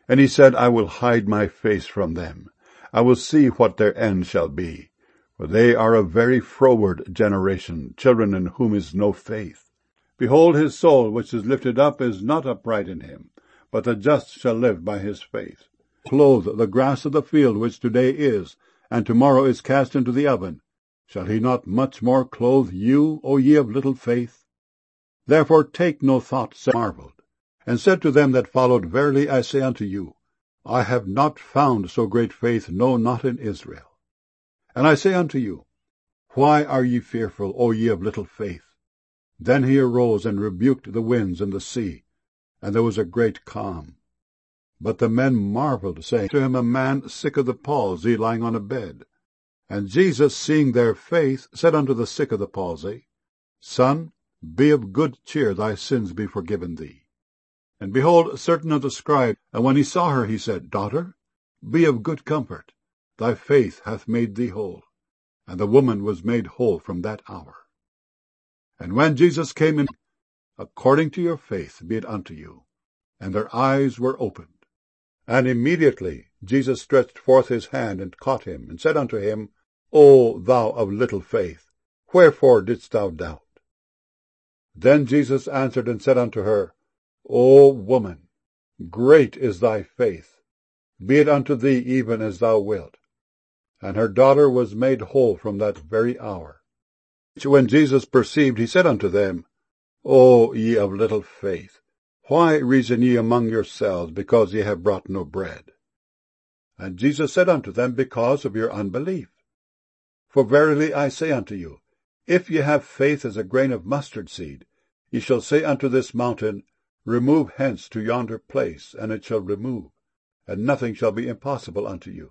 And he said, I will hide my face from them. I will see what their end shall be. For they are a very froward generation, children in whom is no faith. Behold, his soul which is lifted up is not upright in him, but the just shall live by his faith. Clothe the grass of the field, which today is, and tomorrow is cast into the oven. Shall he not much more clothe you, O ye of little faith? Therefore take no thought, marveled, and said to them that followed, Verily I say unto you, I have not found so great faith, no, not in Israel. And I say unto you, why are ye fearful, O ye of little faith? Then he arose and rebuked the winds and the sea, and there was a great calm. But the men marveled, saying to him, a man sick of the palsy, lying on a bed. And Jesus, seeing their faith, said unto the sick of the palsy, Son, be of good cheer, thy sins be forgiven thee. And behold, certain of the scribes, and when he saw her, he said, Daughter, be of good comfort, thy faith hath made thee whole. And the woman was made whole from that hour. And when Jesus came in, according to your faith be it unto you. And their eyes were opened. And immediately Jesus stretched forth his hand, and caught him, and said unto him, O thou of little faith, wherefore didst thou doubt? Then Jesus answered and said unto her, O woman, great is thy faith, be it unto thee even as thou wilt. And her daughter was made whole from that very hour. When Jesus perceived, he said unto them, O ye of little faith, why reason ye among yourselves, because ye have brought no bread? And Jesus said unto them, Because of your unbelief. For verily I say unto you, if ye have faith as a grain of mustard seed, ye shall say unto this mountain, Remove hence to yonder place, and it shall remove, and nothing shall be impossible unto you.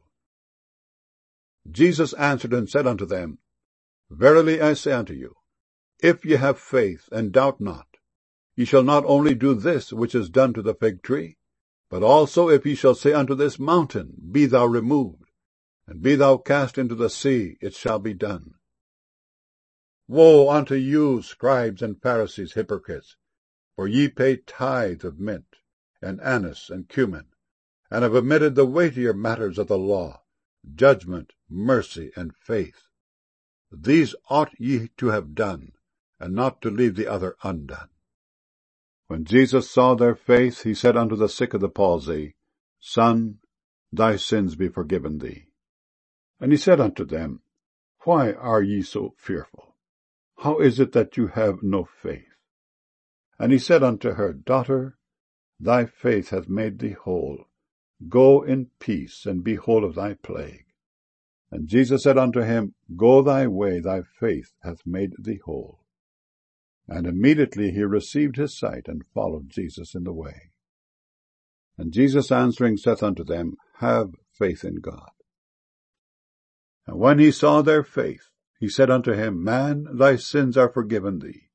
Jesus answered and said unto them, Verily I say unto you, if ye have faith, and doubt not, ye shall not only do this which is done to the fig tree, but also if ye shall say unto this mountain, Be thou removed, and be thou cast into the sea, it shall be done. Woe unto you, scribes and Pharisees, hypocrites! For ye pay tithe of mint, and anise, and cumin, and have omitted the weightier matters of the law, judgment, mercy, and faith. These ought ye to have done, and not to leave the other undone. When Jesus saw their faith, he said unto the sick of the palsy, Son, thy sins be forgiven thee. And he said unto them, Why are ye so fearful? How is it that you have no faith? And he said unto her, Daughter, thy faith hath made thee whole. Go in peace, and be whole of thy plague. And Jesus said unto him, Go thy way, thy faith hath made thee whole. And immediately he received his sight, and followed Jesus in the way. And Jesus answering saith unto them, Have faith in God. And when he saw their faith, he said unto him, Man, thy sins are forgiven thee.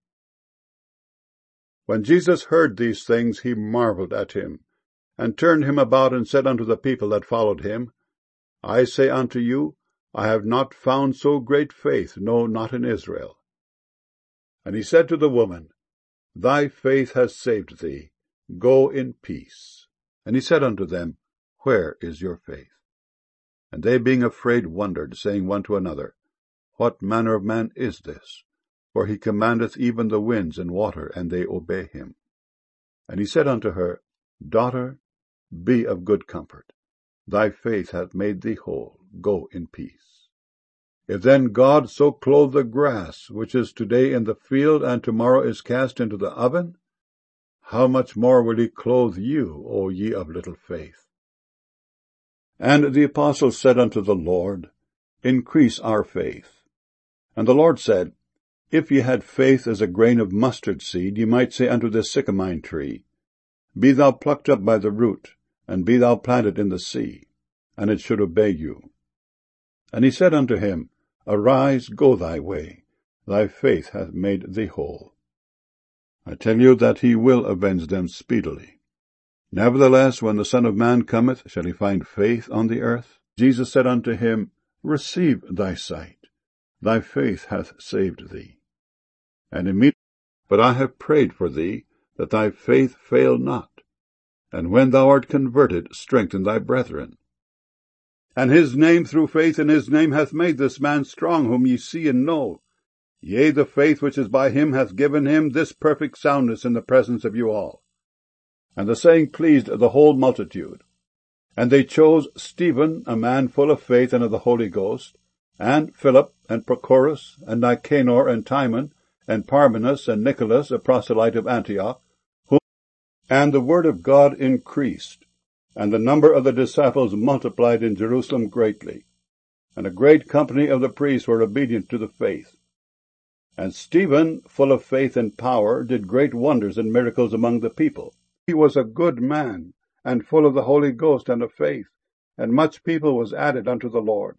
When Jesus heard these things, he marveled at him, and turned him about, and said unto the people that followed him, I say unto you, I have not found so great faith, no, not in Israel. And he said to the woman, Thy faith has saved thee. Go in peace. And he said unto them, Where is your faith? And they being afraid wondered, saying one to another, What manner of man is this? For he commandeth even the winds and water, and they obey him. And he said unto her, Daughter, be of good comfort. Thy faith hath made thee whole. Go in peace. If then God so clothe the grass, which is today in the field, and tomorrow is cast into the oven, how much more will he clothe you, O ye of little faith? And the apostles said unto the Lord, Increase our faith. And the Lord said, If ye had faith as a grain of mustard seed, ye might say unto this sycamore tree, Be thou plucked up by the root, and be thou planted in the sea, and it should obey you. And he said unto him, Arise, go thy way, thy faith hath made thee whole. I tell you that he will avenge them speedily. Nevertheless, when the Son of Man cometh, shall he find faith on the earth? Jesus said unto him, Receive thy sight. Thy faith hath saved thee. And immediately, But I have prayed for thee, that thy faith fail not. And when thou art converted, strengthen thy brethren. And his name through faith in his name hath made this man strong, whom ye see and know. Yea, the faith which is by him hath given him this perfect soundness in the presence of you all. And the saying pleased the whole multitude. And they chose Stephen, a man full of faith and of the Holy Ghost, and Philip, and Prochorus, and Nicanor, and Timon, and Parmenas, and Nicholas, a proselyte of Antioch, and the word of God increased, and the number of the disciples multiplied in Jerusalem greatly. And a great company of the priests were obedient to the faith. And Stephen, full of faith and power, did great wonders and miracles among the people. He was a good man, and full of the Holy Ghost and of faith, and much people was added unto the Lord.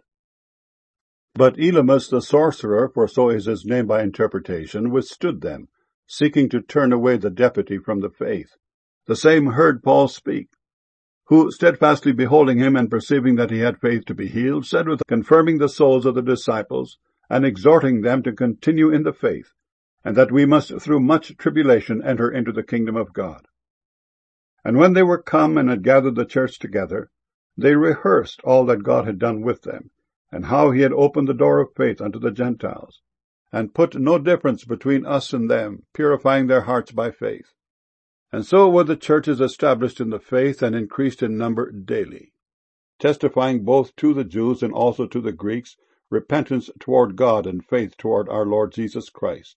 But Elymas the sorcerer, for so is his name by interpretation, withstood them, seeking to turn away the deputy from the faith. The same heard Paul speak, who, steadfastly beholding him and perceiving that he had faith to be healed, said with confirming the souls of the disciples, and exhorting them to continue in the faith, and that we must through much tribulation enter into the kingdom of God. And when they were come and had gathered the church together, they rehearsed all that God had done with them, and how he had opened the door of faith unto the Gentiles, and put no difference between us and them, purifying their hearts by faith. And so were the churches established in the faith and increased in number daily, testifying both to the Jews and also to the Greeks repentance toward God and faith toward our Lord Jesus Christ.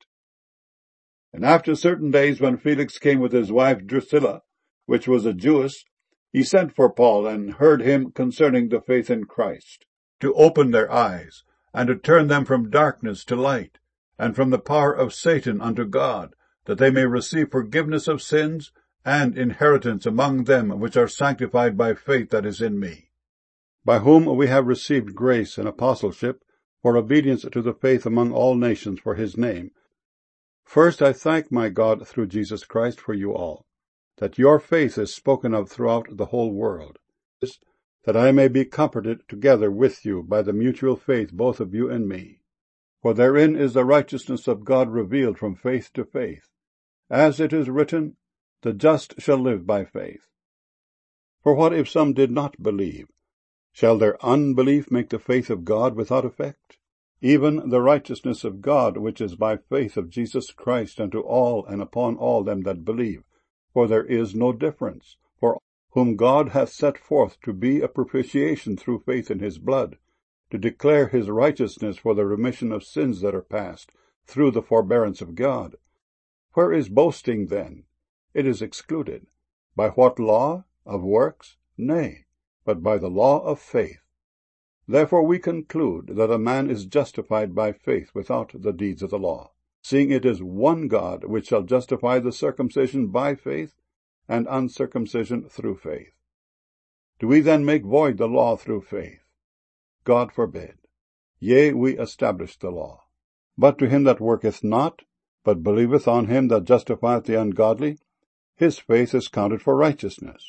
And after certain days, when Felix came with his wife Drusilla, which was a Jewess, he sent for Paul and heard him concerning the faith in Christ, to open their eyes, and to turn them from darkness to light, and from the power of Satan unto God, that they may receive forgiveness of sins and inheritance among them which are sanctified by faith that is in me, by whom we have received grace and apostleship for obedience to the faith among all nations for his name. First I thank my God through Jesus Christ for you all, that your faith is spoken of throughout the whole world, that I may be comforted together with you by the mutual faith both of you and me. For therein is the righteousness of God revealed from faith to faith, as it is written, the just shall live by faith. For what if some did not believe? Shall their unbelief make the faith of God without effect? Even the righteousness of God, which is by faith of Jesus Christ unto all and upon all them that believe, for there is no difference, for whom God hath set forth to be a propitiation through faith in his blood, to declare his righteousness for the remission of sins that are past, through the forbearance of God. Where is boasting then? It is excluded. By what law? Of works? Nay, but by the law of faith. Therefore we conclude that a man is justified by faith without the deeds of the law, seeing it is one God which shall justify the circumcision by faith, and uncircumcision through faith. Do we then make void the law through faith? God forbid. Yea, we establish the law. But to him that worketh not, but believeth on him that justifieth the ungodly, his faith is counted for righteousness.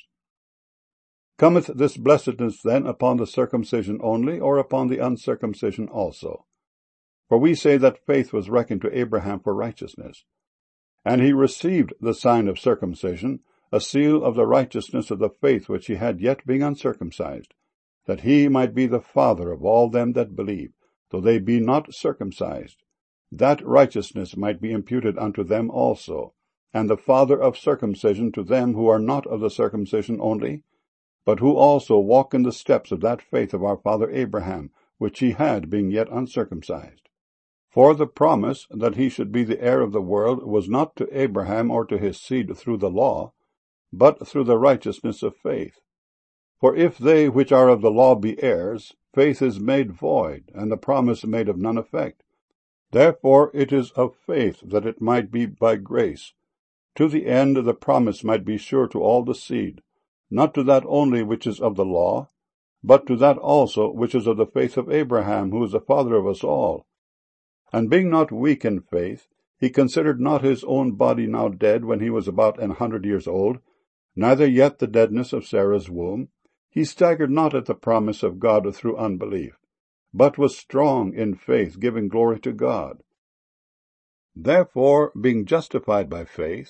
Cometh this blessedness then upon the circumcision only, or upon the uncircumcision also? For we say that faith was reckoned to Abraham for righteousness. And he received the sign of circumcision, a seal of the righteousness of the faith which he had yet being uncircumcised, that he might be the father of all them that believe, though they be not circumcised, that righteousness might be imputed unto them also, and the father of circumcision to them who are not of the circumcision only, but who also walk in the steps of that faith of our father Abraham, which he had, being yet uncircumcised. For the promise that he should be the heir of the world was not to Abraham or to his seed through the law, but through the righteousness of faith. For if they which are of the law be heirs, faith is made void, and the promise made of none effect. Therefore it is of faith that it might be by grace, to the end the promise might be sure to all the seed, not to that only which is of the law, but to that also which is of the faith of Abraham, who is the father of us all. And being not weak in faith, he considered not his own body now dead when he was about 100 years old, neither yet the deadness of Sarah's womb. He staggered not at the promise of God through unbelief, but was strong in faith, giving glory to God. Therefore, being justified by faith,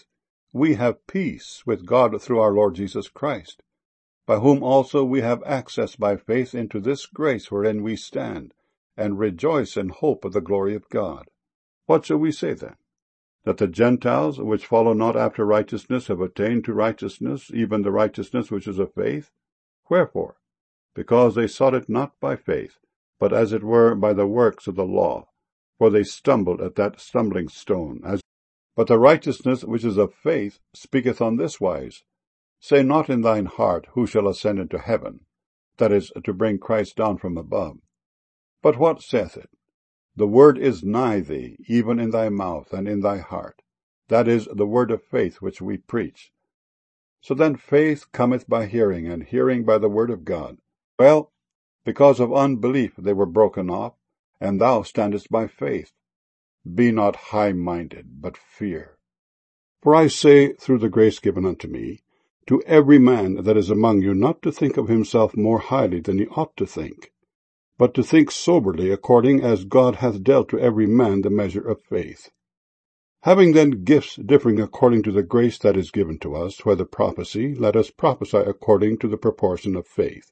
we have peace with God through our Lord Jesus Christ, by whom also we have access by faith into this grace wherein we stand, and rejoice in hope of the glory of God. What shall we say then? That the Gentiles, which follow not after righteousness, have attained to righteousness, even the righteousness which is of faith? Wherefore? Because they sought it not by faith, but as it were by the works of the law, for they stumbled at that stumbling stone. But the righteousness which is of faith speaketh on this wise, Say not in thine heart, Who shall ascend into heaven? That is, to bring Christ down from above. But what saith it? The word is nigh thee, even in thy mouth and in thy heart. That is, the word of faith which we preach. So then faith cometh by hearing, and hearing by the word of God. Well, because of unbelief they were broken off, and thou standest by faith. Be not high-minded, but fear. For I say, through the grace given unto me, to every man that is among you not to think of himself more highly than he ought to think, but to think soberly according as God hath dealt to every man the measure of faith. Having then gifts differing according to the grace that is given to us, whether prophecy, let us prophesy according to the proportion of faith.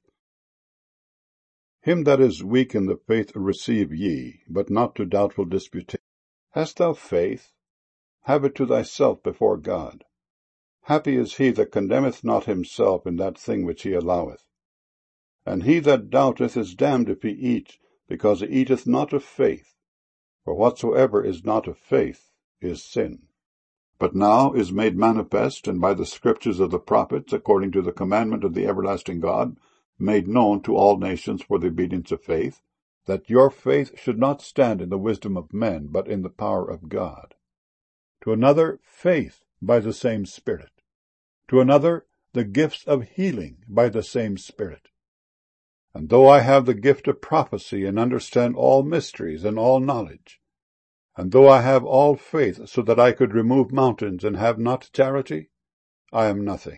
Him that is weak in the faith receive ye, but not to doubtful disputation. Hast thou faith? Have it to thyself before God. Happy is he that condemneth not himself in that thing which he alloweth. And he that doubteth is damned if he eat, because he eateth not of faith. For whatsoever is not of faith is sin. But now is made manifest, and by the scriptures of the prophets, according to the commandment of the everlasting God, made known to all nations for the obedience of faith, that your faith should not stand in the wisdom of men, but in the power of God. To another, faith by the same Spirit. To another, the gifts of healing by the same Spirit. And though I have the gift of prophecy, and understand all mysteries and all knowledge, and though I have all faith so that I could remove mountains, and have not charity, I am nothing.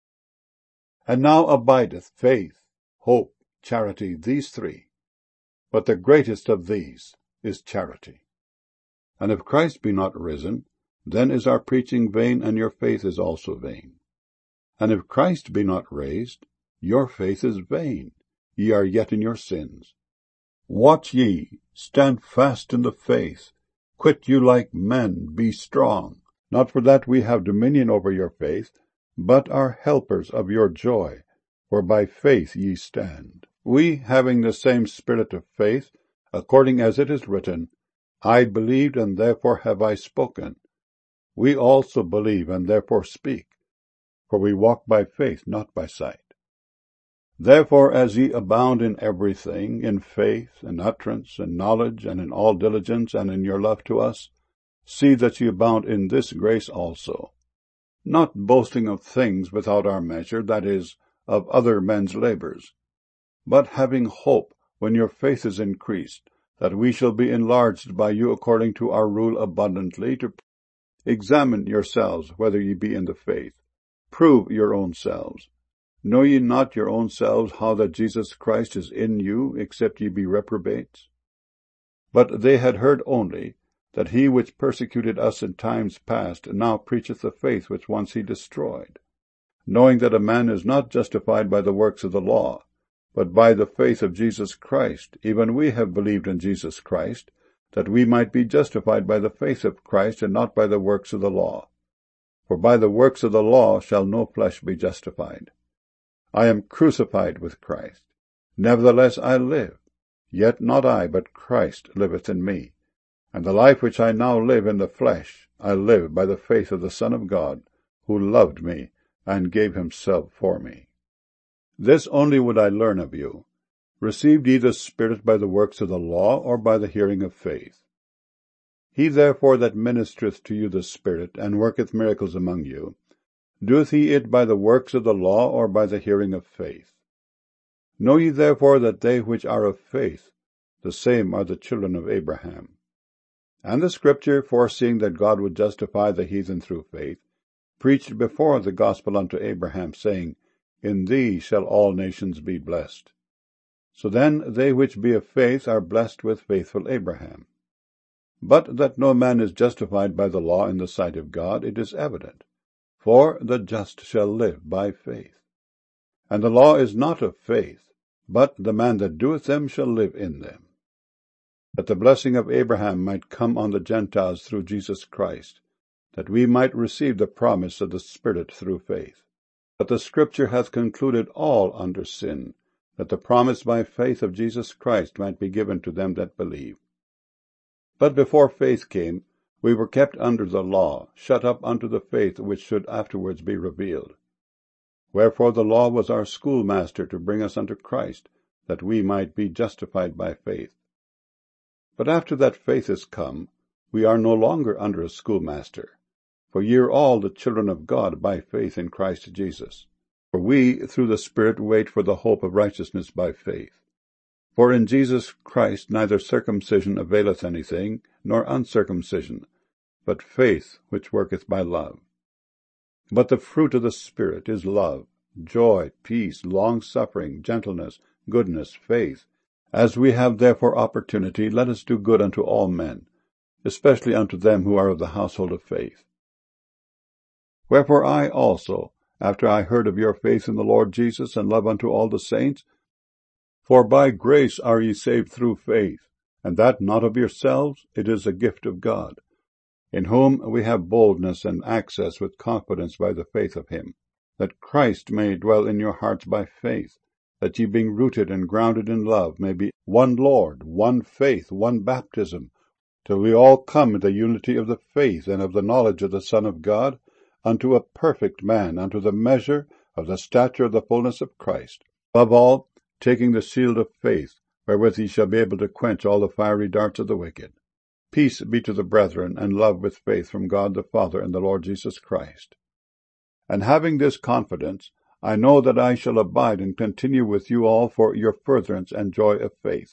And now abideth faith, hope, charity, these three. But the greatest of these is charity. And if Christ be not risen, then is our preaching vain, and your faith is also vain. And if Christ be not raised, your faith is vain, ye are yet in your sins. Watch ye, stand fast in the faith, quit you like men, be strong, not for that we have dominion over your faith, but are helpers of your joy, for by faith ye stand. We, having the same spirit of faith, according as it is written, I believed, and therefore have I spoken. We also believe, and therefore speak, for we walk by faith, not by sight. Therefore, as ye abound in everything, in faith, and utterance, and knowledge, and in all diligence, and in your love to us, see that ye abound in this grace also. Not boasting of things without our measure, that is, of other men's labors, but having hope, when your faith is increased, that we shall be enlarged by you according to our rule abundantly, to examine yourselves whether ye be in the faith. Prove your own selves. Know ye not your own selves how that Jesus Christ is in you, except ye be reprobates? But they had heard only that he which persecuted us in times past now preacheth the faith which once he destroyed, knowing that a man is not justified by the works of the law, but by the faith of Jesus Christ. Even we have believed in Jesus Christ, that we might be justified by the faith of Christ, and not by the works of the law. For by the works of the law shall no flesh be justified. I am crucified with Christ. Nevertheless I live, yet not I, but Christ liveth in me. And the life which I now live in the flesh, I live by the faith of the Son of God, who loved me, and gave himself for me. This only would I learn of you. Received ye the Spirit by the works of the law, or by the hearing of faith? He therefore that ministereth to you the Spirit, and worketh miracles among you, doeth he it by the works of the law, or by the hearing of faith? Know ye therefore that they which are of faith, the same are the children of Abraham. And the Scripture, foreseeing that God would justify the heathen through faith, preached before the gospel unto Abraham, saying, In thee shall all nations be blessed. So then they which be of faith are blessed with faithful Abraham. But that no man is justified by the law in the sight of God, it is evident. For the just shall live by faith. And the law is not of faith, but the man that doeth them shall live in them. That the blessing of Abraham might come on the Gentiles through Jesus Christ, that we might receive the promise of the Spirit through faith. But the Scripture hath concluded all under sin, that the promise by faith of Jesus Christ might be given to them that believe. But before faith came, we were kept under the law, shut up unto the faith which should afterwards be revealed. Wherefore the law was our schoolmaster to bring us unto Christ, that we might be justified by faith. But after that faith is come, we are no longer under a schoolmaster. For ye are all the children of God by faith in Christ Jesus. For we, through the Spirit, wait for the hope of righteousness by faith. For in Jesus Christ neither circumcision availeth anything, nor uncircumcision, but faith which worketh by love. But the fruit of the Spirit is love, joy, peace, long-suffering, gentleness, goodness, faith. As we have therefore opportunity, let us do good unto all men, especially unto them who are of the household of faith. Wherefore I also, after I heard of your faith in the Lord Jesus, and love unto all the saints, for by grace are ye saved through faith, and that not of yourselves, it is a gift of God, in whom we have boldness and access with confidence by the faith of him, that Christ may dwell in your hearts by faith, that ye being rooted and grounded in love may be one Lord, one faith, one baptism, till we all come in the unity of the faith and of the knowledge of the Son of God, unto a perfect man, unto the measure of the stature of the fullness of Christ. Above all, taking the shield of faith, wherewith ye shall be able to quench all the fiery darts of the wicked. Peace be to the brethren, and love with faith from God the Father and the Lord Jesus Christ. And having this confidence, I know that I shall abide and continue with you all for your furtherance and joy of faith.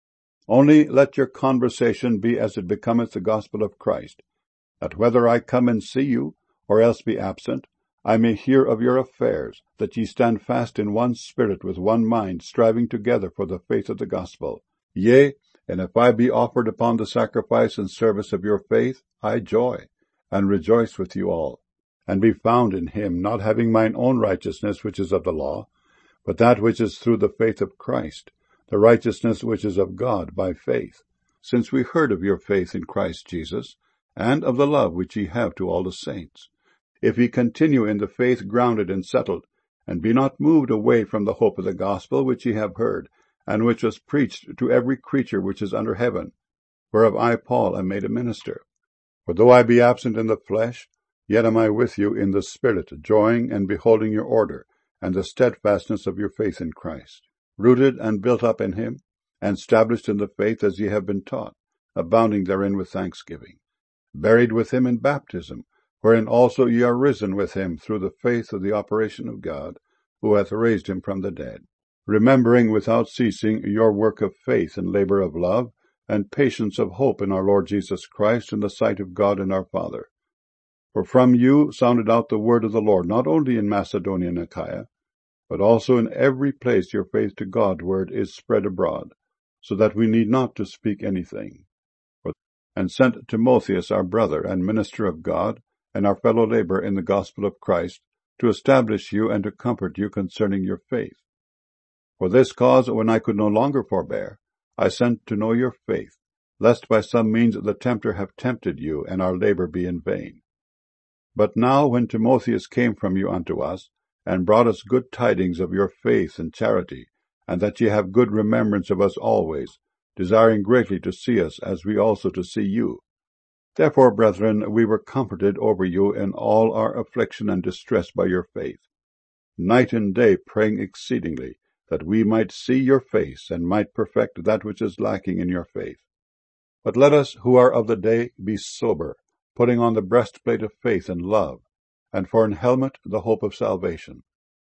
Only let your conversation be as it becometh the gospel of Christ, that whether I come and see you, or else be absent, I may hear of your affairs, that ye stand fast in one spirit with one mind, striving together for the faith of the gospel. Yea, and if I be offered upon the sacrifice and service of your faith, I joy, and rejoice with you all, and be found in him, not having mine own righteousness which is of the law, but that which is through the faith of Christ, the righteousness which is of God by faith, since we heard of your faith in Christ Jesus, and of the love which ye have to all the saints. If ye continue in the faith grounded and settled, and be not moved away from the hope of the gospel which ye have heard, and which was preached to every creature which is under heaven, whereof I, Paul, am made a minister. For though I be absent in the flesh, yet am I with you in the Spirit, joying and beholding your order, and the steadfastness of your faith in Christ, rooted and built up in him, and established in the faith as ye have been taught, abounding therein with thanksgiving, buried with him in baptism, wherein also ye are risen with him through the faith of the operation of God, who hath raised him from the dead, remembering without ceasing your work of faith and labor of love, and patience of hope in our Lord Jesus Christ in the sight of God and our Father. For from you sounded out the word of the Lord, not only in Macedonia and Achaia, but also in every place your faith to God-ward is spread abroad, so that we need not to speak anything. And sent Timotheus our brother and minister of God, and our fellow laborer in the gospel of Christ, to establish you and to comfort you concerning your faith. For this cause, when I could no longer forbear, I sent to know your faith, lest by some means the tempter have tempted you, and our labor be in vain. But now when Timotheus came from you unto us, and brought us good tidings of your faith and charity, and that ye have good remembrance of us always, desiring greatly to see us, as we also to see you. Therefore, brethren, we were comforted over you in all our affliction and distress by your faith, night and day praying exceedingly, that we might see your face, and might perfect that which is lacking in your faith. But let us, who are of the day, be sober, putting on the breastplate of faith and love, and for an helmet the hope of salvation.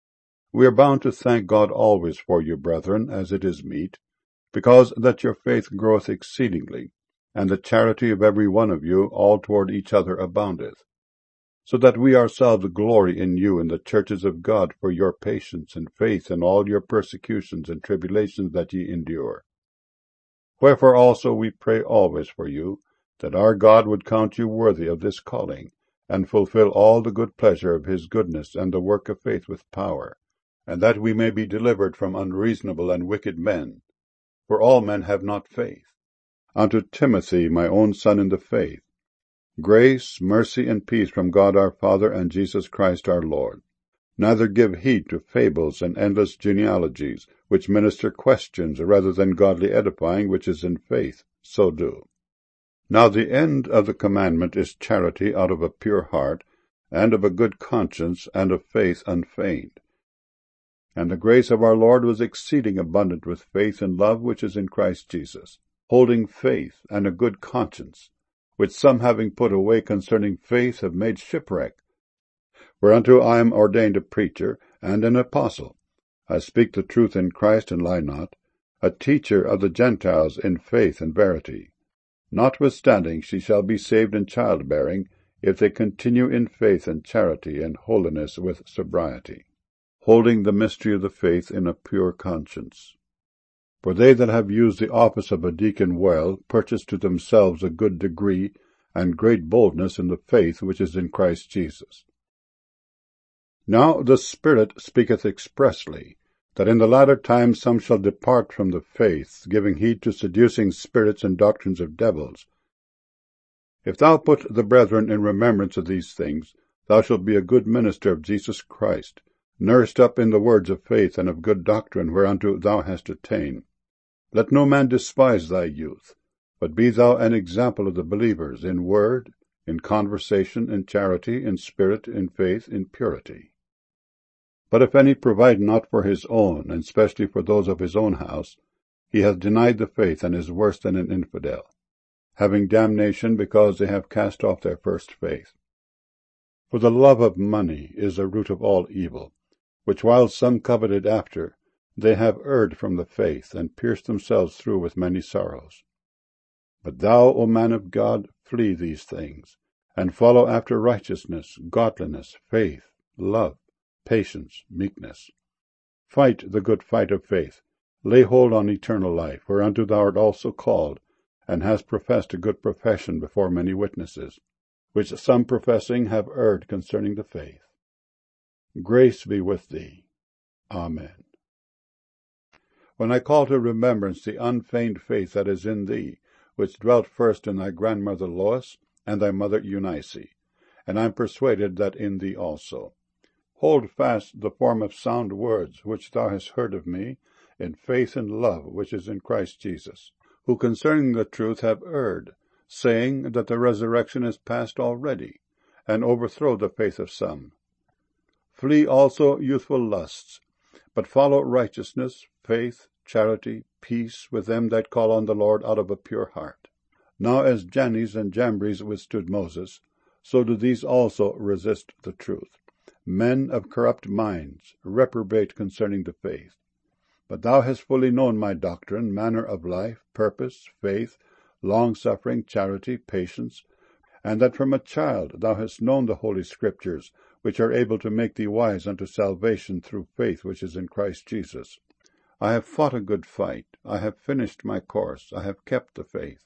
We are bound to thank God always for you, brethren, as it is meet, because that your faith groweth exceedingly, and the charity of every one of you all toward each other aboundeth, so that we ourselves glory in you in the churches of God for your patience and faith in all your persecutions and tribulations that ye endure. Wherefore also we pray always for you, that our God would count you worthy of this calling, and fulfill all the good pleasure of his goodness and the work of faith with power, and that we may be delivered from unreasonable and wicked men. For all men have not faith. Unto Timothy, my own son in the faith, grace, mercy, and peace from God our Father and Jesus Christ our Lord. Neither give heed to fables and endless genealogies, which minister questions rather than godly edifying, which is in faith. So do. Now the end of the commandment is charity out of a pure heart, and of a good conscience, and of faith unfeigned. And the grace of our Lord was exceeding abundant with faith and love which is in Christ Jesus, holding faith and a good conscience, which some having put away concerning faith have made shipwreck. Whereunto I am ordained a preacher and an apostle. I speak the truth in Christ and lie not, a teacher of the Gentiles in faith and verity. Notwithstanding she shall be saved in childbearing, if they continue in faith and charity and holiness with sobriety, holding the mystery of the faith in a pure conscience. For they that have used the office of a deacon well purchase to themselves a good degree and great boldness in the faith which is in Christ Jesus. Now the Spirit speaketh expressly, that in the latter times some shall depart from the faith, giving heed to seducing spirits and doctrines of devils. If thou put the brethren in remembrance of these things, thou shalt be a good minister of Jesus Christ, nursed up in the words of faith and of good doctrine whereunto thou hast attained. Let no man despise thy youth, but be thou an example of the believers in word, in conversation, in charity, in spirit, in faith, in purity. But if any provide not for his own, and especially for those of his own house, he hath denied the faith, and is worse than an infidel, having damnation because they have cast off their first faith. For the love of money is the root of all evil, which while some coveted after, they have erred from the faith, and pierced themselves through with many sorrows. But thou, O man of God, flee these things, and follow after righteousness, godliness, faith, love, patience, meekness. Fight the good fight of faith, lay hold on eternal life, whereunto thou art also called, and hast professed a good profession before many witnesses, which some professing have erred concerning the faith. Grace be with thee. Amen. When I call to remembrance the unfeigned faith that is in thee, which dwelt first in thy grandmother Lois and thy mother Eunice, and I am persuaded that in thee also. Hold fast the form of sound words which thou hast heard of me, in faith and love which is in Christ Jesus, who concerning the truth have erred, saying that the resurrection is past already, and overthrow the faith of some. Flee also youthful lusts, but follow righteousness, faith, charity, peace with them that call on the Lord out of a pure heart. Now as Jannes and Jambres withstood Moses, so do these also resist the truth. Men of corrupt minds, reprobate concerning the faith. But thou hast fully known my doctrine, manner of life, purpose, faith, long-suffering, charity, patience, and that from a child thou hast known the holy Scriptures, which are able to make thee wise unto salvation through faith which is in Christ Jesus. I have fought a good fight, I have finished my course, I have kept the faith.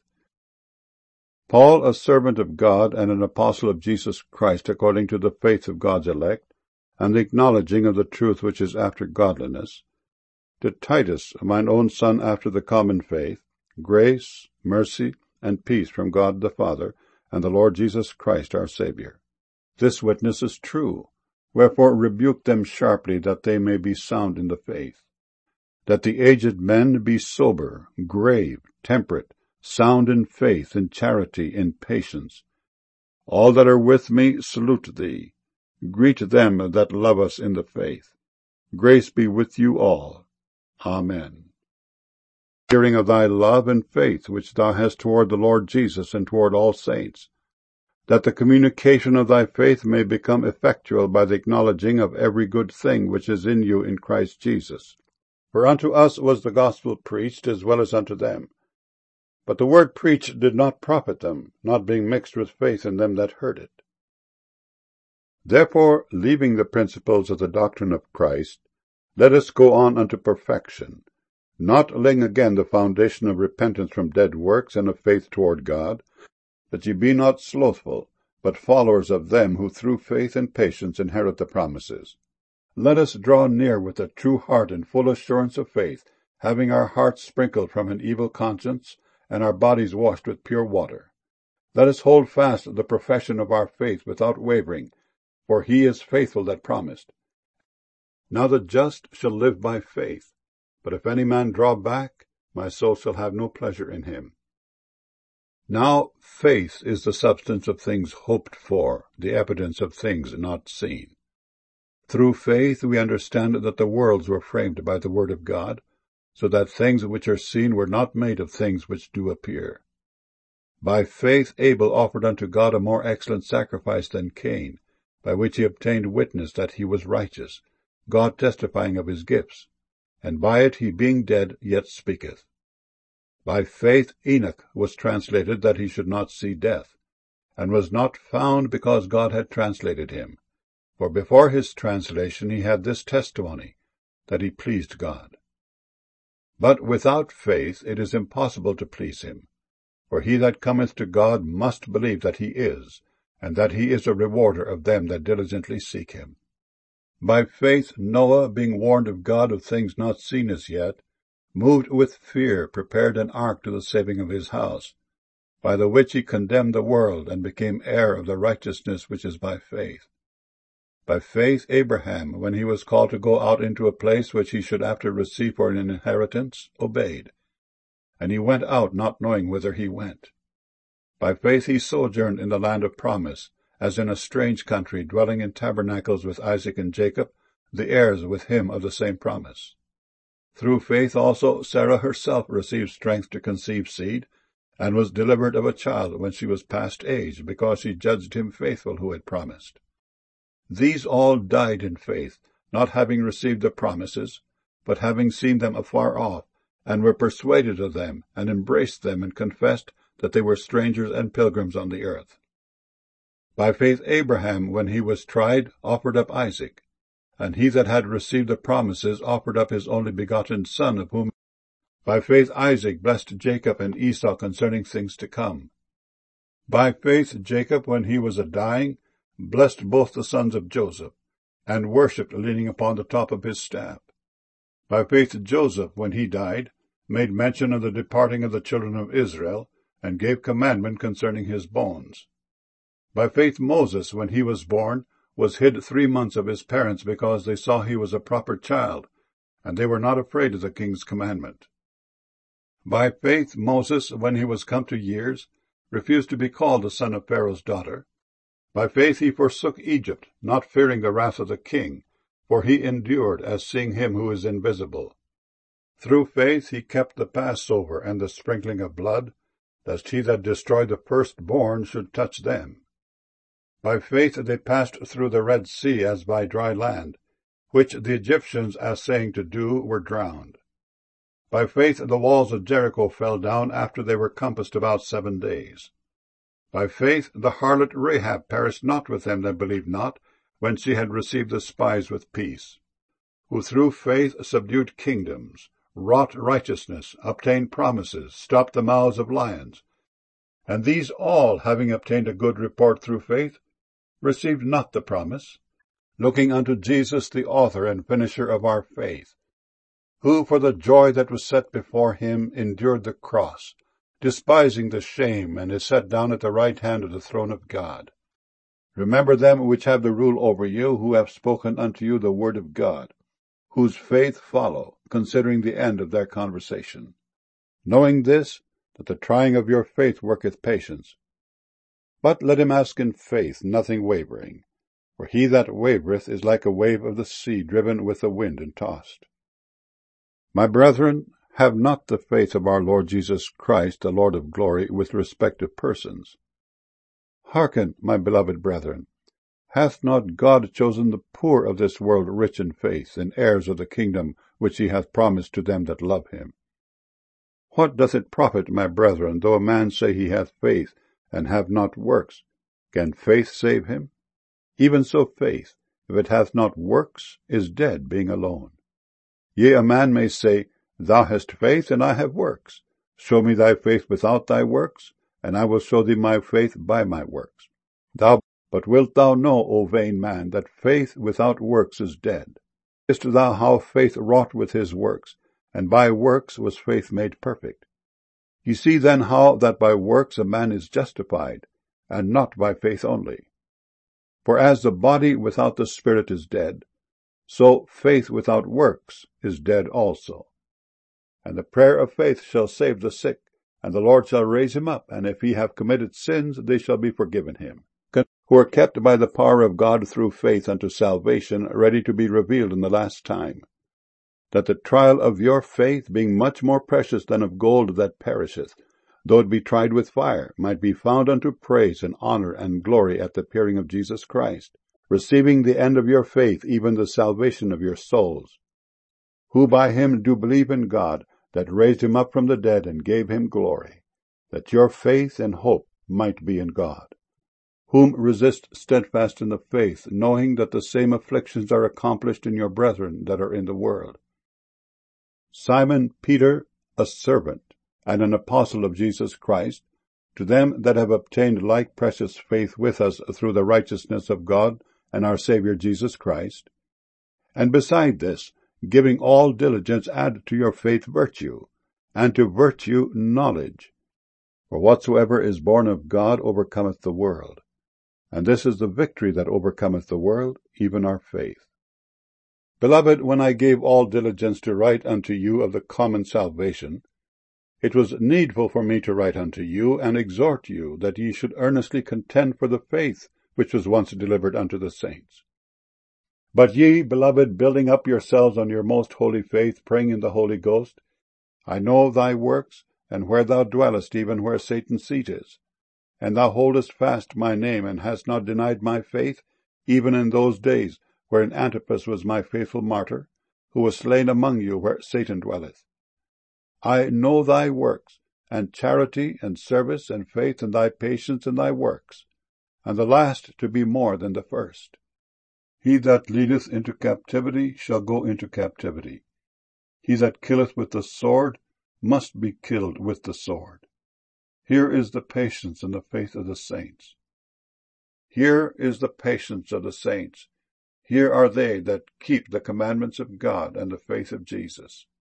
Paul, a servant of God and an apostle of Jesus Christ, according to the faith of God's elect, and the acknowledging of the truth which is after godliness, to Titus, mine own son after the common faith, grace, mercy, and peace from God the Father, and the Lord Jesus Christ our Saviour. This witness is true, wherefore rebuke them sharply, that they may be sound in the faith. That the aged men be sober, grave, temperate, sound in faith, in charity, in patience. All that are with me salute thee. Greet them that love us in the faith. Grace be with you all. Amen. Hearing of thy love and faith which thou hast toward the Lord Jesus and toward all saints, that the communication of thy faith may become effectual by the acknowledging of every good thing which is in you in Christ Jesus. For unto us was the gospel preached as well as unto them. But the word preached did not profit them, not being mixed with faith in them that heard it. Therefore, leaving the principles of the doctrine of Christ, let us go on unto perfection, not laying again the foundation of repentance from dead works and of faith toward God, that ye be not slothful, but followers of them who through faith and patience inherit the promises. Let us draw near with a true heart and full assurance of faith, having our hearts sprinkled from an evil conscience, and our bodies washed with pure water. Let us hold fast the profession of our faith without wavering, for he is faithful that promised. Now the just shall live by faith, but if any man draw back, my soul shall have no pleasure in him. Now faith is the substance of things hoped for, the evidence of things not seen. Through faith we understand that the worlds were framed by the word of God, so that things which are seen were not made of things which do appear. By faith Abel offered unto God a more excellent sacrifice than Cain, by which he obtained witness that he was righteous, God testifying of his gifts, and by it he being dead yet speaketh. By faith Enoch was translated that he should not see death, and was not found because God had translated him. For before his translation he had this testimony, that he pleased God. But without faith it is impossible to please him. For he that cometh to God must believe that he is, and that he is a rewarder of them that diligently seek him. By faith Noah, being warned of God of things not seen as yet, moved with fear, prepared an ark to the saving of his house, by the which he condemned the world, and became heir of the righteousness which is by faith. By faith Abraham, when he was called to go out into a place which he should after receive for an inheritance, obeyed. And he went out, not knowing whither he went. By faith he sojourned in the land of promise, as in a strange country, dwelling in tabernacles with Isaac and Jacob, the heirs with him of the same promise. Through faith also Sarah herself received strength to conceive seed, and was delivered of a child when she was past age, because she judged him faithful who had promised. These all died in faith, not having received the promises, but having seen them afar off, and were persuaded of them, and embraced them, and confessed that they were strangers and pilgrims on the earth. By faith Abraham, when he was tried, offered up Isaac, and he that had received the promises offered up his only begotten son, of whom by faith Isaac blessed Jacob and Esau concerning things to come. By faith Jacob, when he was a-dying, blessed both the sons of Joseph, and worshipped leaning upon the top of his staff. By faith Joseph, when he died, made mention of the departing of the children of Israel, and gave commandment concerning his bones. By faith Moses, when he was born, was hid 3 months of his parents, because they saw he was a proper child, and they were not afraid of the king's commandment. By faith Moses, when he was come to years, refused to be called the son of Pharaoh's daughter. By faith he forsook Egypt, not fearing the wrath of the king, for he endured as seeing him who is invisible. Through faith he kept the Passover and the sprinkling of blood, lest he that destroyed the firstborn should touch them. By faith they passed through the Red Sea as by dry land, which the Egyptians, assaying to do, were drowned. By faith the walls of Jericho fell down after they were compassed about 7 days. By faith the harlot Rahab perished not with them that believed not, when she had received the spies with peace, who through faith subdued kingdoms, wrought righteousness, obtained promises, stopped the mouths of lions. And these all, having obtained a good report through faith, received not the promise, looking unto Jesus the author and finisher of our faith, who for the joy that was set before him endured the cross, despising the shame, and is set down at the right hand of the throne of God. Remember them which have the rule over you, who have spoken unto you the word of God, whose faith follow, considering the end of their conversation. Knowing this, that the trying of your faith worketh patience. But let him ask in faith, nothing wavering. For he that wavereth is like a wave of the sea, driven with the wind and tossed. My brethren, have not the faith of our Lord Jesus Christ, the Lord of glory, with respect of persons. Hearken, my beloved brethren, hath not God chosen the poor of this world rich in faith, and heirs of the kingdom which he hath promised to them that love him? What doth it profit, my brethren, though a man say he hath faith, and have not works? Can faith save him? Even so faith, if it hath not works, is dead, being alone. Yea, a man may say, Thou hast faith, and I have works. Show me thy faith without thy works, and I will show thee my faith by my works. But wilt thou know, O vain man, that faith without works is dead? Seest thou how faith wrought with his works, and by works was faith made perfect? Ye see then how that by works a man is justified, and not by faith only. For as the body without the spirit is dead, so faith without works is dead also. And the prayer of faith shall save the sick, and the Lord shall raise him up, and if he have committed sins, they shall be forgiven him. Who are kept by the power of God through faith unto salvation, ready to be revealed in the last time. That the trial of your faith, being much more precious than of gold that perisheth, though it be tried with fire, might be found unto praise and honor and glory at the appearing of Jesus Christ, receiving the end of your faith, even the salvation of your souls, who by him do believe in God, that raised him up from the dead and gave him glory, that your faith and hope might be in God. Whom resist steadfast in the faith, knowing that the same afflictions are accomplished in your brethren that are in the world. Simon Peter, a servant and an apostle of Jesus Christ, to them that have obtained like precious faith with us through the righteousness of God and our Saviour Jesus Christ. And beside this, giving all diligence, add to your faith virtue, and to virtue knowledge. For whatsoever is born of God overcometh the world. And this is the victory that overcometh the world, even our faith. Beloved, when I gave all diligence to write unto you of the common salvation, it was needful for me to write unto you, and exhort you, that ye should earnestly contend for the faith which was once delivered unto the saints. But ye, beloved, building up yourselves on your most holy faith, praying in the Holy Ghost, I know thy works, and where thou dwellest, even where Satan's seat is. And thou holdest fast my name, and hast not denied my faith, even in those days wherein Antipas was my faithful martyr, who was slain among you where Satan dwelleth. I know thy works, and charity, and service, and faith, and thy patience, and thy works, and the last to be more than the first. He that leadeth into captivity shall go into captivity. He that killeth with the sword must be killed with the sword. Here is the patience and the faith of the saints. Here is the patience of the saints. Here are they that keep the commandments of God and the faith of Jesus.